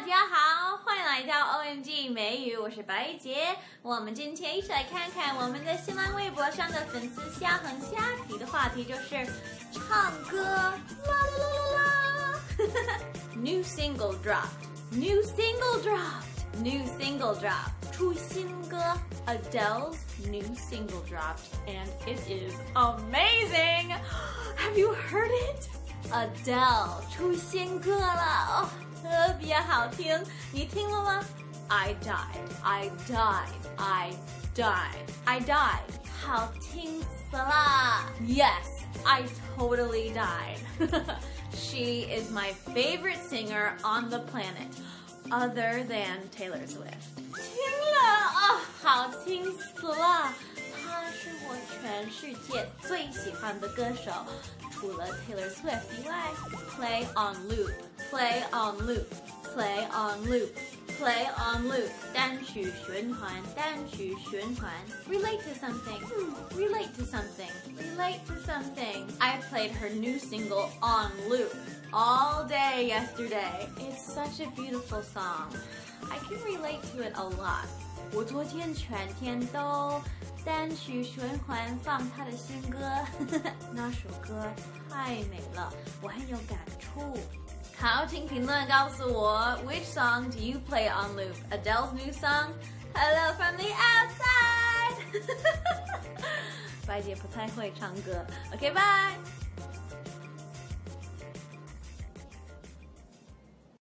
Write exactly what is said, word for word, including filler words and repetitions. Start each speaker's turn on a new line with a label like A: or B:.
A: 家好，欢迎来到 O M G 美语，我是白洁。我们今天一起来看看我们的新浪微博上的粉丝瞎横瞎提的话题就是唱歌，啦啦啦啦啦。New single dropped, new single dropped, new single dropped. 出新歌 Adele's new single dropped, and it is amazing. Have you heard it? Adele 出新歌了，哦，特别好听，你听了吗 ？I died, I died, I died, I died， 好听死了 ！Yes, I totally died. She is my favorite singer on the planet, other than Taylor Swift. 听了啊，哦，好听死了！她是我全世界最喜欢的歌手。除了 Taylor Swift 以外 ，Play on loop, play on loop, play on loop, play on loop， 单曲循环，单曲循环 ，relate to something, relate to something, relate to something. I played her new single on loop all day yesterday. It's such a beautiful song. I can relate to it a lot. 我昨天全天都单曲循环放他的新歌，那首歌太美了，我很有感触。好，请评论告诉我 ，Which song do you play on loop? Adele's new song, Hello from the outside. 白姐不太会唱歌 ，OK， bye.